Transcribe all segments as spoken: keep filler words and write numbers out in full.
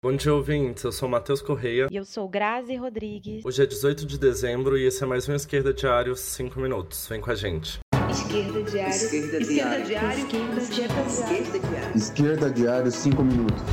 Bom dia, ouvintes. Eu sou Matheus Correia. E eu sou Grazi Rodrigues. Hoje é dezoito de dezembro e esse é mais um Esquerda Diário cinco minutos. Vem com a gente. Esquerda Diário. Esquerda Diário. Esquerda Diário. Esquerda Diário. Esquerda Diário cinco minutos.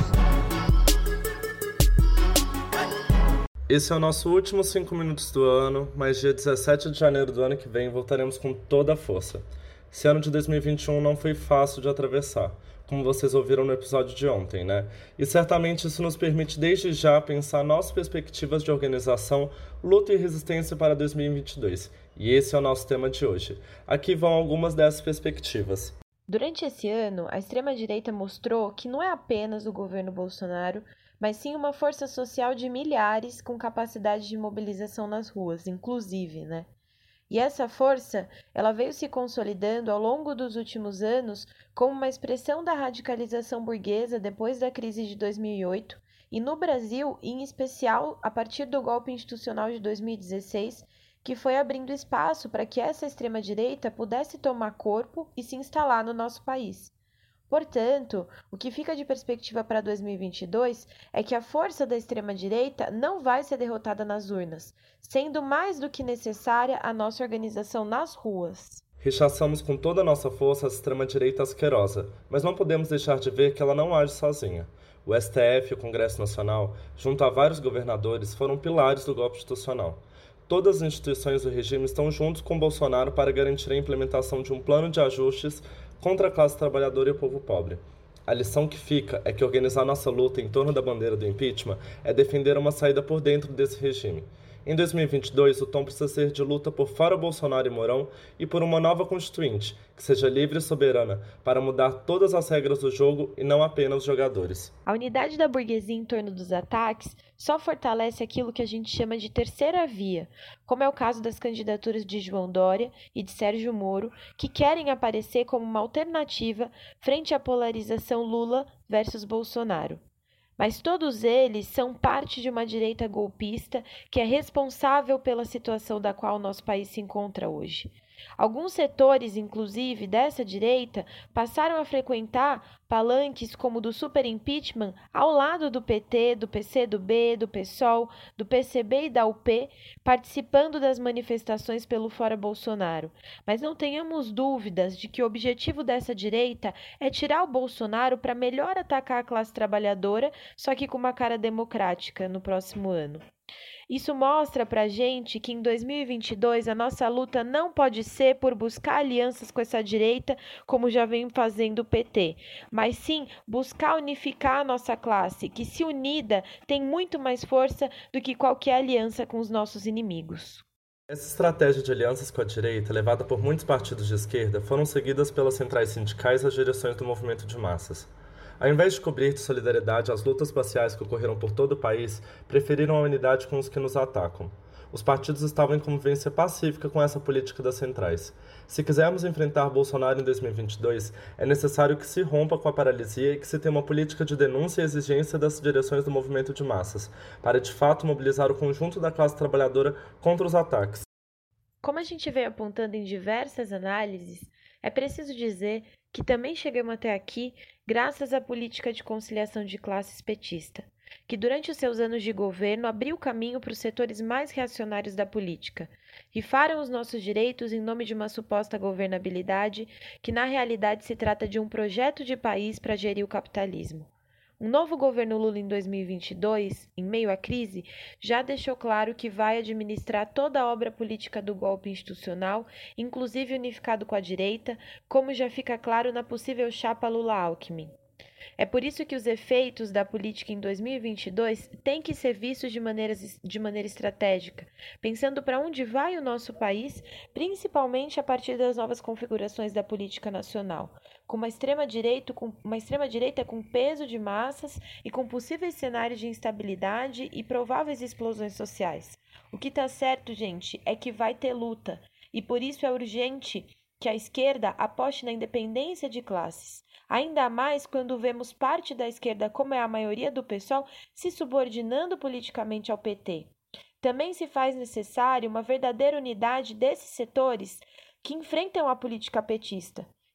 Esse é o nosso último cinco minutos do ano, mas dia dezessete de janeiro do ano que vem voltaremos com toda a força. Esse ano de dois mil e vinte e um não foi fácil de atravessar, como vocês ouviram no episódio de ontem, né? E certamente isso nos permite desde já pensar nossas perspectivas de organização, luta e resistência para dois mil e vinte e dois. E esse é o nosso tema de hoje. Aqui vão algumas dessas perspectivas. Durante esse ano, a extrema-direita mostrou que não é apenas o governo Bolsonaro, mas sim uma força social de milhares com capacidade de mobilização nas ruas, inclusive, né? E essa força, ela veio se consolidando ao longo dos últimos anos como uma expressão da radicalização burguesa depois da crise de dois mil e oito e no Brasil, em especial, a partir do golpe institucional de dois mil e dezesseis, que foi abrindo espaço para que essa extrema-direita pudesse tomar corpo e se instalar no nosso país. Portanto, o que fica de perspectiva para dois mil e vinte e dois é que a força da extrema-direita não vai ser derrotada nas urnas, sendo mais do que necessária a nossa organização nas ruas. Rechaçamos com toda a nossa força a extrema-direita asquerosa, mas não podemos deixar de ver que ela não age sozinha. O S T F e o Congresso Nacional, junto a vários governadores, foram pilares do golpe institucional. Todas as instituições do regime estão juntos com Bolsonaro para garantir a implementação de um plano de ajustes contra a classe trabalhadora e o povo pobre. A lição que fica é que organizar nossa luta em torno da bandeira do impeachment é defender uma saída por dentro desse regime. Em dois mil e vinte e dois, o tom precisa ser de luta por fora Bolsonaro e Mourão e por uma nova constituinte, que seja livre e soberana, para mudar todas as regras do jogo e não apenas os jogadores. A unidade da burguesia em torno dos ataques só fortalece aquilo que a gente chama de terceira via, como é o caso das candidaturas de João Dória e de Sérgio Moro, que querem aparecer como uma alternativa frente à polarização Lula versus Bolsonaro. Mas todos eles são parte de uma direita golpista que é responsável pela situação da qual o nosso país se encontra hoje. Alguns setores, inclusive, dessa direita passaram a frequentar palanques como o do super impeachment ao lado do P T, do P C do B, do PSOL, do P C B e da U P, participando das manifestações pelo Fora Bolsonaro. Mas não tenhamos dúvidas de que o objetivo dessa direita é tirar o Bolsonaro para melhor atacar a classe trabalhadora, só que com uma cara democrática no próximo ano. Isso mostra pra gente que em dois mil e vinte e dois a nossa luta não pode ser por buscar alianças com essa direita, como já vem fazendo o P T, mas sim buscar unificar a nossa classe, que se unida tem muito mais força do que qualquer aliança com os nossos inimigos. Essa estratégia de alianças com a direita, levada por muitos partidos de esquerda, foram seguidas pelas centrais sindicais e as direções do movimento de massas. Ao invés de cobrir de solidariedade as lutas parciais que ocorreram por todo o país, preferiram a unidade com os que nos atacam. Os partidos estavam em convivência pacífica com essa política das centrais. Se quisermos enfrentar Bolsonaro em dois mil e vinte e dois, é necessário que se rompa com a paralisia e que se tenha uma política de denúncia e exigência das direções do movimento de massas, para de fato mobilizar o conjunto da classe trabalhadora contra os ataques. Como a gente veio apontando em diversas análises, é preciso dizer que também chegamos até aqui graças à política de conciliação de classes petista, que durante os seus anos de governo abriu caminho para os setores mais reacionários da política, rifaram os nossos direitos em nome de uma suposta governabilidade que na realidade se trata de um projeto de país para gerir o capitalismo. Um novo governo Lula em dois mil e vinte e dois, em meio à crise, já deixou claro que vai administrar toda a obra política do golpe institucional, inclusive unificado com a direita, como já fica claro na possível chapa Lula-Alckmin. É por isso que os efeitos da política em dois mil e vinte e dois têm que ser vistos de, maneiras, de maneira estratégica, pensando para onde vai o nosso país, principalmente a partir das novas configurações da política nacional, com uma extrema-direita com, uma extrema-direita com peso de massas e com possíveis cenários de instabilidade e prováveis explosões sociais. O que está certo, gente, é que vai ter luta, e por isso é urgente que a esquerda aposte na independência de classes, ainda mais quando vemos parte da esquerda, como é a maioria do PSOL, se subordinando politicamente ao P T. Também se faz necessário uma verdadeira unidade desses setores que enfrentam a política petista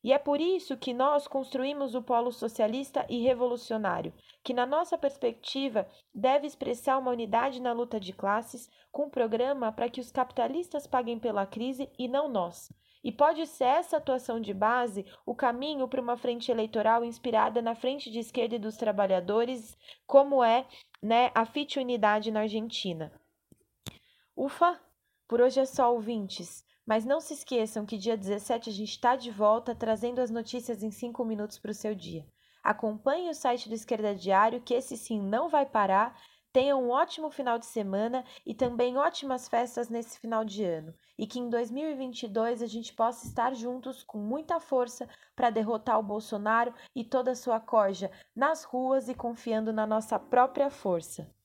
E é por isso que nós construímos o polo socialista e revolucionário, que na nossa perspectiva deve expressar uma unidade na luta de classes, com um programa para que os capitalistas paguem pela crise e não nós. E pode ser essa atuação de base o caminho para uma frente eleitoral inspirada na frente de esquerda e dos trabalhadores, como é, né, a Fit Unidade na Argentina. Ufa! Por hoje é só, ouvintes. Mas não se esqueçam que dia dezessete a gente está de volta trazendo as notícias em cinco minutos para o seu dia. Acompanhe o site do Esquerda Diário, que esse sim não vai parar. Tenham um ótimo final de semana e também ótimas festas nesse final de ano. E que em dois mil e vinte e dois a gente possa estar juntos com muita força para derrotar o Bolsonaro e toda a sua corja nas ruas e confiando na nossa própria força.